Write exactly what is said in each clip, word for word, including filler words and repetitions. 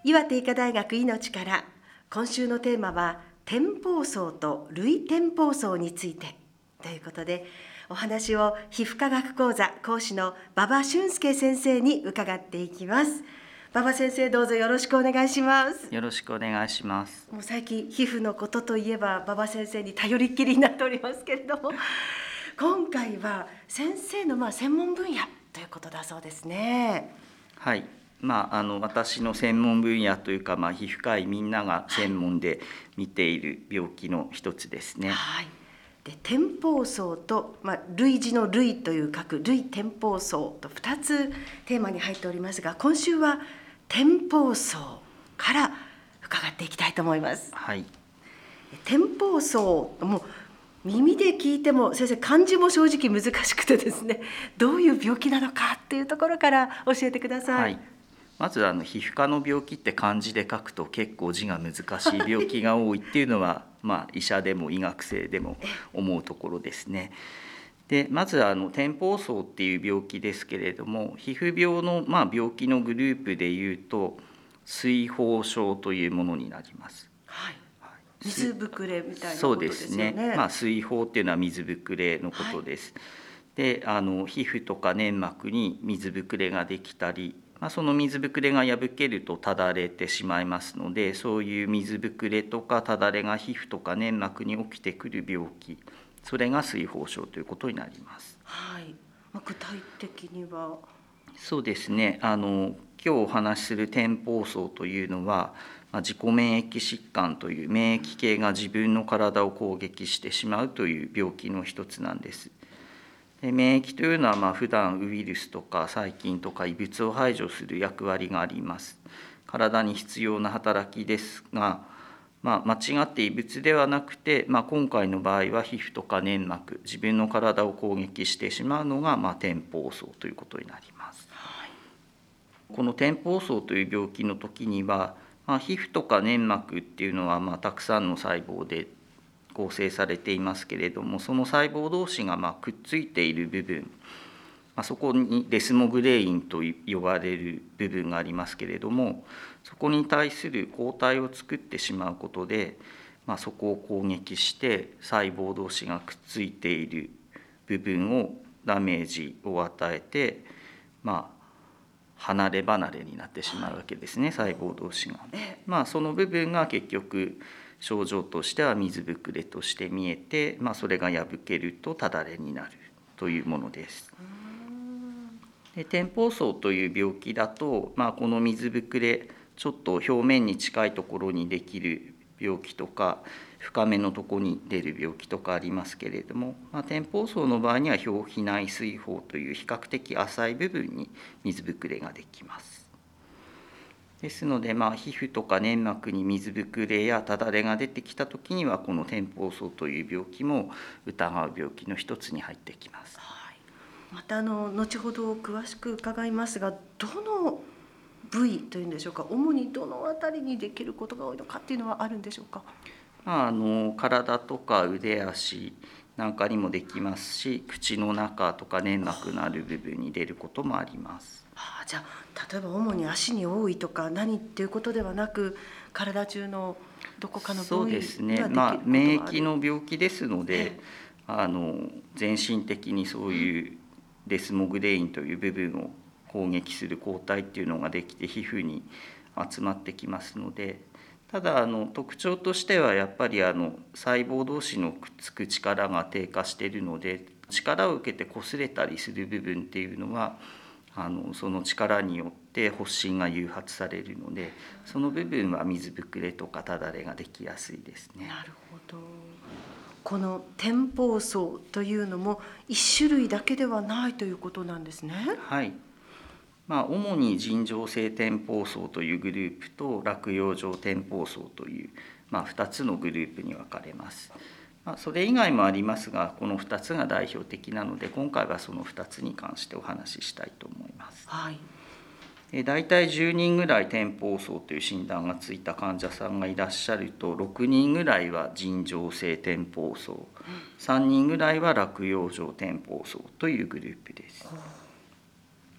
岩手医科大学いのちから、今週のテーマは天泡層と類天泡層についてということで、お話を皮膚科学講座講師の馬場俊介先生に伺っていきます。馬場先生、どうぞよろしくお願いします。 よろしくお願いします。 もう最近皮膚のことといえば馬場先生に頼りっきりになっておりますけれども、今回は先生のまあ専門分野ということだそうですね。 はい、まあ、あの私の専門分野というか、まあ、皮膚科医みんなが専門で見ている病気の一つですね。 はい、で天泡層と、まあ、類似の類という書く類天泡層とふたつテーマに入っておりますが、今週は天泡層から伺っていきたいと思います。 はい、 天泡層、もう耳で聞いても先生漢字も正直難しくてですね、どういう病気なのかっていうところから教えてください。 はい、まずあの皮膚科の病気って漢字で書くと結構字が難しい病気が多いっていうのは、まあ、医者でも医学生でも思うところですね。でまずあの天泡層っていう病気ですけれども、皮膚病のまあ病気のグループでいうと水疱症というものになります。 はい、水ぶくれみたいなそことうですね。 ですよね。 まあ、水疱っていうのは水ぶくれのことです。はい、であの皮膚とか粘膜に水ぶくれができたり、まあ、その水ぶくれが破けるとただれてしまいますので、そういう水ぶくれとかただれが皮膚とか粘膜に起きてくる病気、それが水疱症ということになります。 はい、まあ、具体的にはそうですね、あの今日お話しする天泡層というのは、まあ、自己免疫疾患という免疫系が自分の体を攻撃してしまうという病気の一つなんです。で免疫というのはまあ普段ウイルスとか細菌とか異物を排除する役割があります。体に必要な働きですが、まあ、間違って異物ではなくて、まあ、今回の場合は皮膚とか粘膜、自分の体を攻撃してしまうのが、まあ、天泡層ということになります。はい、この天泡層という病気の時には、まあ、皮膚とか粘膜っていうのは、まあ、たくさんの細胞で構成されていますけれども、その細胞同士がまあくっついている部分、まあ、そこにデスモグレインと呼ばれる部分がありますけれども、そこに対する抗体を作ってしまうことで、まあ、そこを攻撃して細胞同士がくっついている部分をダメージを与えて、まあ、離れ離れになってしまうわけですね、細胞同士が。まあ、その部分が結局症状としては水ぶくれとして見えて、まあ、それが破けるとただれになるというものです。で天泡層という病気だと、まあ、この水ぶくれちょっと表面に近いところにできる病気とか深めのところに出る病気とかありますけれども、まあ、天泡層の場合には表皮内水疱という比較的浅い部分に水ぶくれができます。ですので、まあ、皮膚とか粘膜に水ぶくれやただれが出てきたときには、この天泡層という病気も疑う病気の一つに入ってきます。 はい、またあの後ほど詳しく伺いますが、どの部位というんでしょうか、主にどのあたりにできることが多いのかっていうのはあるんでしょうか。 まあ、あの体とか腕足なんかにもできますし、口の中とか粘膜のある部分に出ることもあります。 はあ、じゃあ例えば主に足に多いとか何っていうことではなく、体中のどこかの部位にはできることがある。 そうですね、まあ、免疫の病気ですので、 ええ、 あの全身的にそういうデスモグレインという部分を攻撃する抗体っていうのができて皮膚に集まってきますので、ただあの特徴としてはやっぱりあの細胞同士のくっつく力が低下しているので、力を受けて擦れたりする部分っていうのはあのその力によって発疹が誘発されるので、その部分は水ぶくれとかただれができやすいですね。 なるほど。この天泡層というのも一種類だけではないということなんですね。 はい、まあ、主に尋常性天泡層というグループと落葉状天泡層という、まあ、ふたつのグループに分かれます。まあ、それ以外もありますが、このふたつが代表的なので、今回はそのふたつに関してお話ししたいと思います。 はい、 で大体じゅうにんぐらい天泡層という診断がついた患者さんがいらっしゃると、ろくにんぐらいは尋常性天泡層、さんにんぐらいは落葉状天泡層というグループです。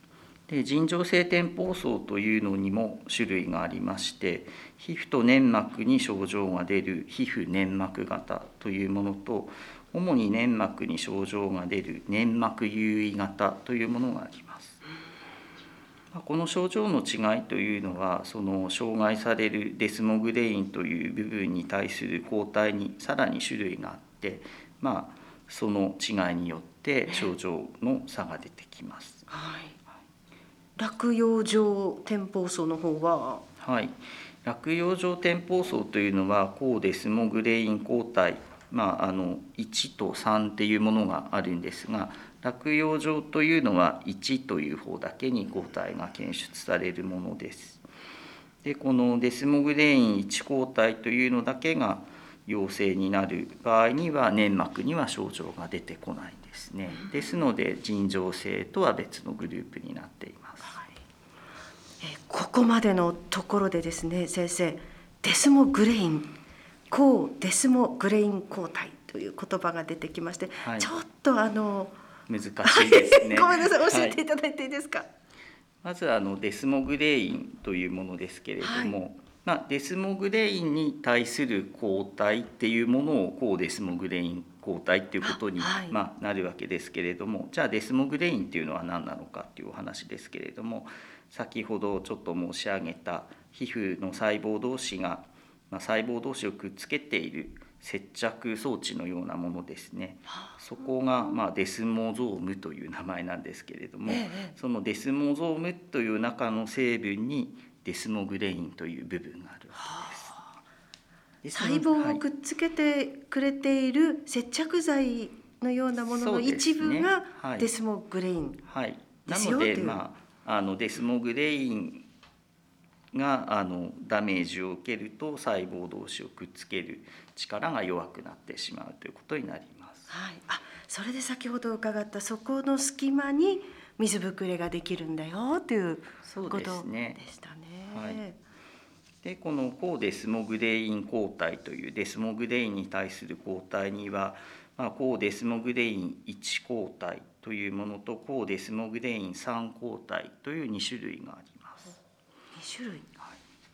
で尋常性天泡瘡というのにも種類がありまして、皮膚と粘膜に症状が出る皮膚粘膜型というものと、主に粘膜に症状が出る粘膜優位型というものがあります。この症状の違いというのは、その障害されるデスモグレインという部分に対する抗体にさらに種類があって、まあ、その違いによって症状の差が出てきます。 はい、落葉状天泡瘡の方は、 はい、落葉状天泡瘡というのは抗デスモグレイン抗体、まあ、あのいちとさんっていうものがあるんですが、落葉状というのはいちという方だけに抗体が検出されるものです。でこのデスモグレインいち抗体というのだけが陽性になる場合には粘膜には症状が出てこないんですね。ですので尋常性とは別のグループになっています。 はい、えここまでのところでですね、先生、デスモグレイン抗デスモグレイン抗体という言葉が出てきまして、はい、ちょっとあの難しいですね。 ごめんなさい、教えていただいていいですか。はい、 まずあのデスモグレインというものですけれども、はい、まあ、デスモグレインに対する抗体っていうものを抗デスモグレイン抗体っていうことに、はい、まあ、なるわけですけれども、じゃあデスモグレインっていうのは何なのかっていうお話ですけれども、先ほどちょっと申し上げた皮膚の細胞同士が、まあ、細胞同士をくっつけている接着装置のようなものですね。そこが、まあ、デスモゾームという名前なんですけれども、ええ、そのデスモゾームという中の成分にデスモグレインという部分があるわけです。 細胞をくっつけてくれている接着剤のようなものの一部がデスモグレインですよという。 なので、まあ、あのデスモグレインがあのダメージを受けると細胞同士をくっつける力が弱くなってしまうということになります。 はい、あ、それで先ほど伺ったそこの隙間に水ぶくれができるんだよということでしたね。 はい、でこの抗デスモグレイン抗体というデスモグレインに対する抗体には、まあ、抗デスモグレインいち抗体というものと抗デスモグレインさん抗体というに種類があります。 に種類、 はい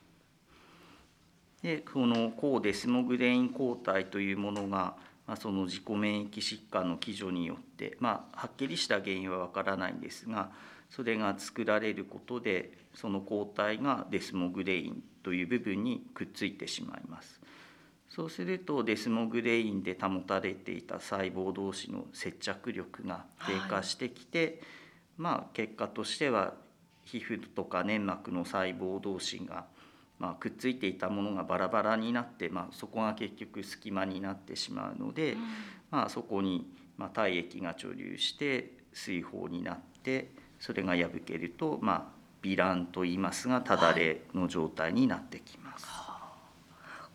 、でこの抗デスモグレイン抗体というものが、まあ、その自己免疫疾患の機序によって、まあ、はっきりした原因はわからないんですが、それが作られることでその抗体がデスモグレインという部分にくっついてしまいます。そうするとデスモグレインで保たれていた細胞同士の接着力が低下してきて、はい、まあ、結果としては皮膚とか粘膜の細胞同士が、まあ、くっついていたものがバラバラになって、まあ、そこが結局隙間になってしまうので、うん、まあ、そこにまあ体液が貯留して水疱になって、それが破けると、まあ、糜爛といいますがただれの状態になってきます。 はい、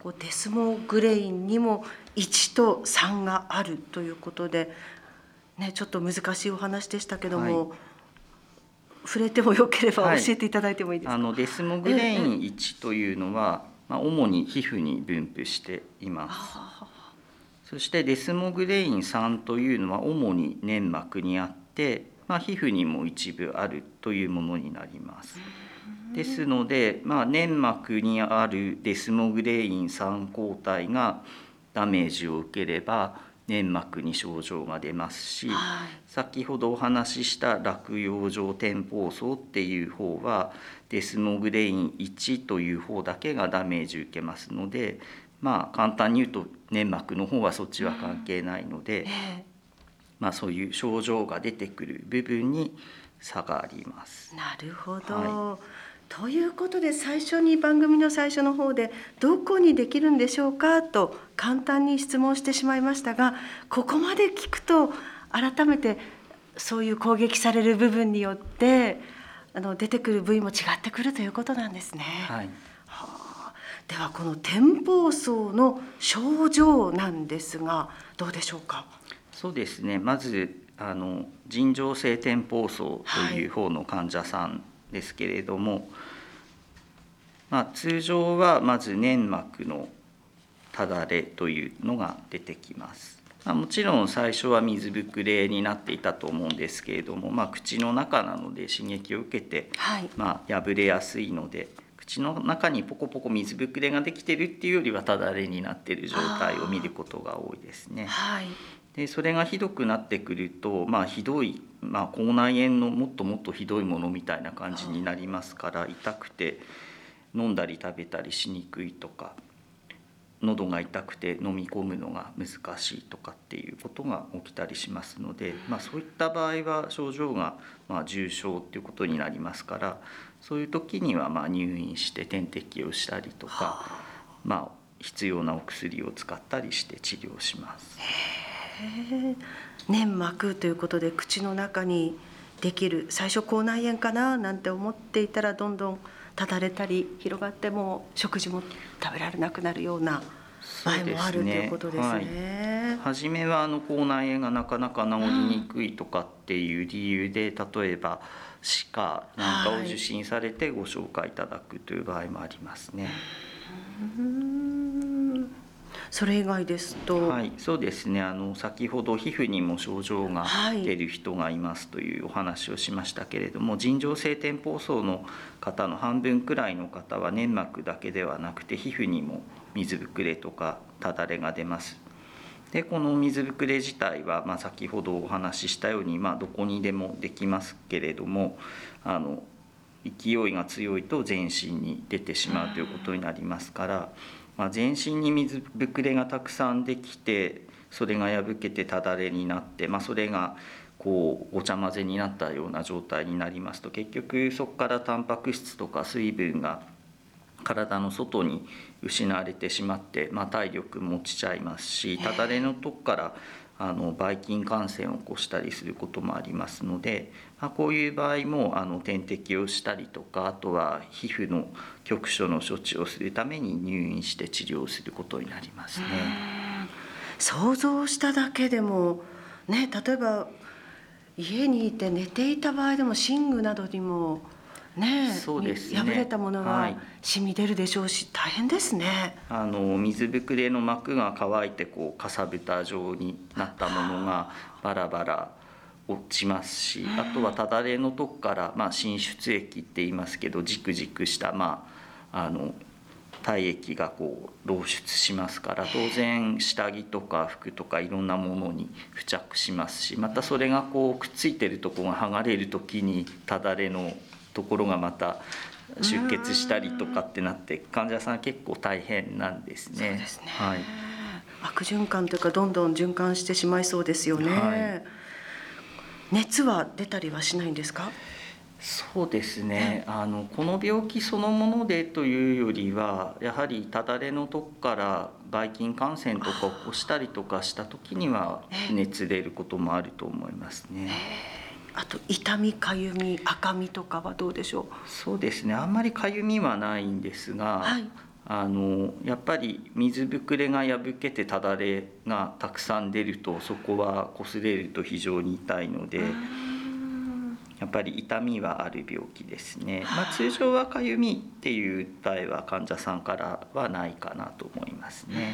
こうデスモグレインにもいちとさんがあるということで、ね、ちょっと難しいお話でしたけども、はい、触れてもよければ教えていただいてもいいですか。 はい、あのデスモグレインいちというのは、まあ、主に皮膚に分布しています。そしてデスモグレインさんというのは主に粘膜にあって、まあ、皮膚にも一部あるというものになります。ですので、まあ、粘膜にあるデスモグレインさん抗体がダメージを受ければ粘膜に症状が出ますし、はい、先ほどお話しした落葉状天泡瘡っていう方はデスモグレインいちという方だけがダメージを受けますので、まあ、簡単に言うと粘膜の方はそっちは関係ないので、うん、えーまあ、そういう症状が出てくる部分に差があります。 なるほど、はい、ということで最初に番組の最初の方でどこにできるんでしょうかと簡単に質問してしまいましたが、ここまで聞くと改めてそういう攻撃される部分によってあの出てくる部位も違ってくるということなんですね。 はい、 はあ、ではこの天泡瘡の症状なんですがどうでしょうか。 そうですね、まずあの尋常性天泡瘡という方の患者さんですけれども、はい、まあ、通常はまず粘膜のただれというのが出てきます。 まあ、もちろん最初は水ぶくれになっていたと思うんですけれども、まあ、口の中なので刺激を受けて、 はい、 まあ、破れやすいので、口の中にポコポコ水ぶくれができてるっていうよりはただれになっている状態を見ることが多いですね。 はい、 でそれがひどくなってくると、まあ、ひどい、まあ、口内炎のもっともっとひどいものみたいな感じになりますから、痛くて飲んだり食べたりしにくいとか、喉が痛くて飲み込むのが難しいとかっていうことが起きたりしますので、まあ、そういった場合は症状がまあ重症っていうことになりますから、そういう時にはまあ入院して点滴をしたりとか、まあ、必要なお薬を使ったりして治療します。 へー、粘膜ということで口の中にできる、最初口内炎かななんて思っていたらどんどんただれたり広がって、もう食事も食べられなくなるような場合もあるということですね。 はい、初めはあの口内炎がなかなか治りにくいとかっていう理由で、例えば歯科なんかを受診されてご紹介いただくという場合もありますね。 うーん、それ以外ですと、 はい、そうですね、あの先ほど皮膚にも症状が出る人がいますというお話をしましたけれども、尋常性天疱瘡の方の半分くらいの方は粘膜だけではなくて皮膚にも水ぶくれとかただれが出ます。でこの水ぶくれ自体は、まあ、先ほどお話ししたように、まあ、どこにでもできますけれども、あの勢いが強いと全身に出てしまうということになりますから、まあ、全身に水ぶくれがたくさんできて、それが破けてただれになって、まあ、それがこうごちゃ混ぜになったような状態になりますと、結局そこからタンパク質とか水分が体の外に失われてしまって、まあ、体力も落ちちゃいますし、ただれのとこからあのばい菌感染を起こしたりすることもありますので、まあ、こういう場合もあの点滴をしたりとか、あとは皮膚の局所の処置をするために入院して治療することになりますね。 想像しただけでもね、例えば家にいて寝ていた場合でも寝具などにもね、 そうですね、 破れたものが染み出るでしょうし、はい、大変ですね。 あの水ぶくれの膜が乾いてこうかさぶた状になったものがバラバラ落ちますし、あとはただれのとこから、まあ、浸出液って言いますけど、ジクジクした、まあ、あの体液がこう漏出しますから、当然下着とか服とかいろんなものに付着しますし、またそれがこうくっついてるところが剥がれる時にただれのところがまた出血したりとかってなって、患者さん結構大変なんですね。 そうですね、 はい、 悪循環というかどんどん循環してしまいそうですよね。はい、熱は出たりはしないんですか？ そうですね、あのこの病気そのものでというよりは、やはりただれのとこからばい菌感染とか起こしたりとかした時には熱出ることもあると思いますね。 あと痛み、かゆみ、赤みとかはどうでしょう？ そうですね、あんまりかゆみはないんですが、はい、あのやっぱり水ぶくれが破けてただれがたくさん出ると、そこは擦れると非常に痛いので、やっぱり痛みはある病気ですね。まあ、通常はかゆみっていう場合は患者さんからはないかなと思いますね。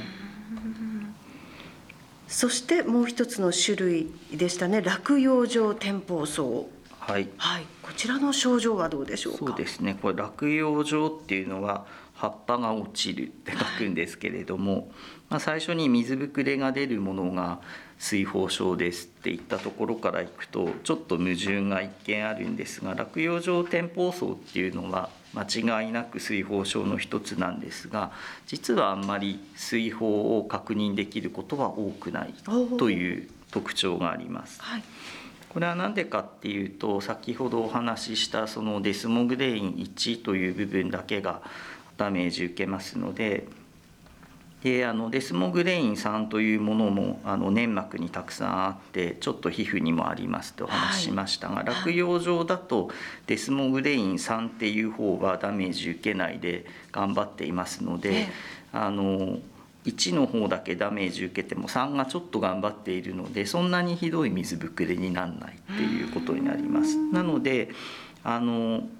そしてもう一つの種類でしたね、落葉状天疱瘡。はい、はい、こちらの症状はどうでしょうか？ そうですね、これ落葉状っていうのは葉っぱが落ちるって書くんですけれども、はい、まあ、最初に水ぶくれが出るものが水疱症ですっていったところからいくと、ちょっと矛盾が一見あるんですが、落葉状天疱瘡っていうのは間違いなく水疱症の一つなんですが、実はあんまり水疱を確認できることは多くないという特徴があります。はい、これは何でかっていうと、先ほどお話ししたそのデスモグレインいちという部分だけがダメージ受けますので、であのデスモグレインさんというものもあの粘膜にたくさんあって、ちょっと皮膚にもありますとお話ししましたが、はい、落葉状だとデスモグレインさんっていう方はダメージ受けないで頑張っていますので、あのいちの方だけダメージ受けてもさんがちょっと頑張っているので、そんなにひどい水ぶくれにならないっていうことになります。なのであの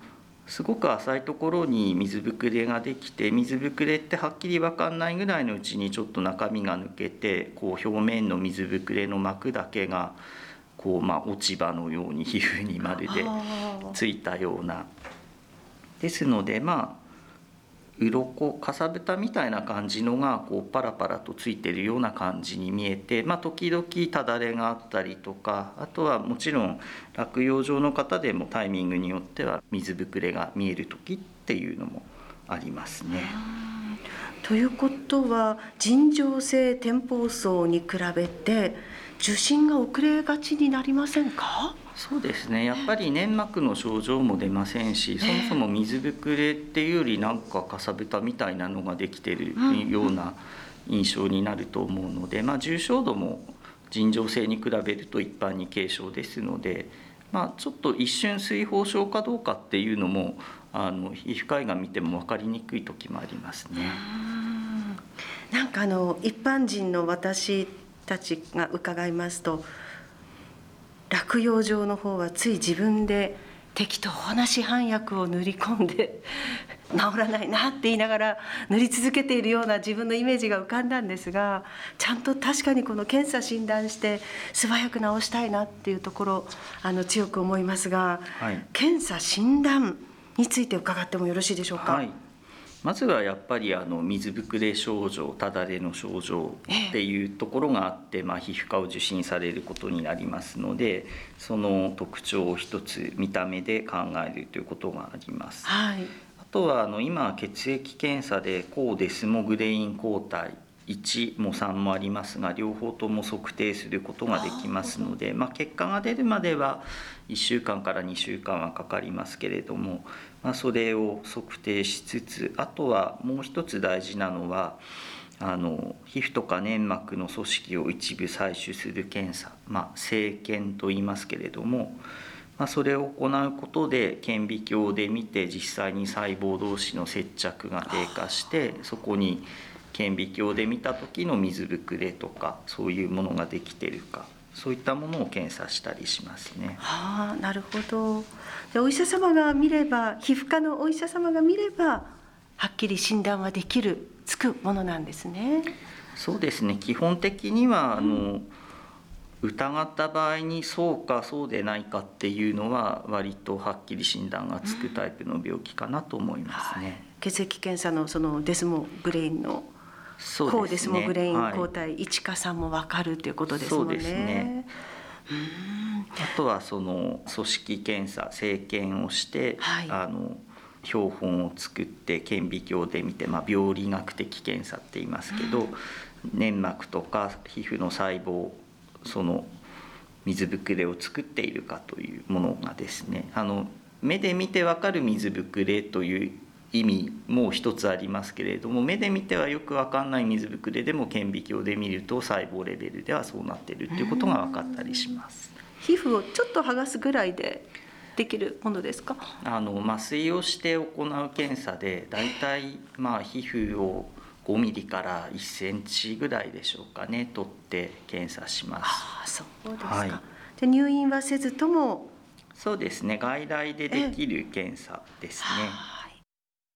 すごく浅いところに水ぶくれができて、水ぶくれってはっきり分かんないぐらいのうちにちょっと中身が抜けて、こう表面の水ぶくれの膜だけがこう、まあ、落ち葉のように皮膚にまるでついたような。ですのでまあ鱗かさぶたみたいな感じのがこうパラパラとついてるような感じに見えて、まあ、時々ただれがあったりとか、あとはもちろん落葉状の方でもタイミングによっては水ぶくれが見える時っていうのもありますね。 ということは尋常性天泡層に比べて受診が遅れがちになりませんか？ そうですね、やっぱり粘膜の症状も出ませんし、そもそも水ぶくれっていうよりなんかかさぶたみたいなのができてるような印象になると思うので、まあ、重症度も尋常性に比べると一般に軽症ですので、まあ、ちょっと一瞬水疱症かどうかっていうのもあの皮膚科医が見ても分かりにくい時もありますね。 うん、なんかあの一般人の私たちが伺いますと、落葉状の方はつい自分で適当な市販薬を塗り込んで治らないなって言いながら塗り続けているような自分のイメージが浮かんだんですが、ちゃんと確かにこの検査診断して素早く治したいなっていうところあの強く思いますが、はい、検査診断について伺ってもよろしいでしょうか？ はい、まずはやっぱりあの水ぶくれ症状、ただれの症状っていうところがあって、まあ、皮膚科を受診されることになりますので、その特徴を一つ見た目で考えるということがあります。 はい、 あとはあの今血液検査で抗デスモグレイン抗体いちもさんもありますが、両方とも測定することができますので、まあ、結果が出るまではいっしゅうかんからにしゅうかんはかかりますけれども、まあ、それを測定しつつ、あとはもう一つ大事なのはあの皮膚とか粘膜の組織を一部採取する検査、まあ、生検と言いますけれども、まあ、それを行うことで顕微鏡で見て実際に細胞同士の接着が低下して、そこに顕微鏡で見た時の水ぶくれとかそういうものができているか、そういったものを検査したりしますね。 はあ、なるほど。でお医者様が見れば、皮膚科のお医者様が見ればはっきり診断はできる、つくものなんですね。 そうですね、基本的にはあの疑った場合にそうかそうでないかっていうのは割とはっきり診断がつくタイプの病気かなと思いますね。はい、 血液検査のそのデスモグレインの抗デスモグレイン抗体いちかさんも分かるということですもんね。そうですね。 うん、あとはその組織検査、生検をして、はい、あの標本を作って顕微鏡で見て、まあ、病理学的検査って言いますけど、うん、粘膜とか皮膚の細胞、その水ぶくれを作っているかというものがですね、あの目で見て分かる水ぶくれという意味も一つありますけれども、目で見てはよく分かんない水ぶくれでも顕微鏡で見ると細胞レベルではそうなっているということが分かったりします。 皮膚をちょっと剥がすぐらいでできるものですか？ あの麻酔をして行う検査で、だいたいまあ皮膚をごミリからいっセンチぐらいでしょうかね、取って検査します。 ああ、そうですか。はい、で入院はせずとも。 そうですね、外来でできる検査ですね。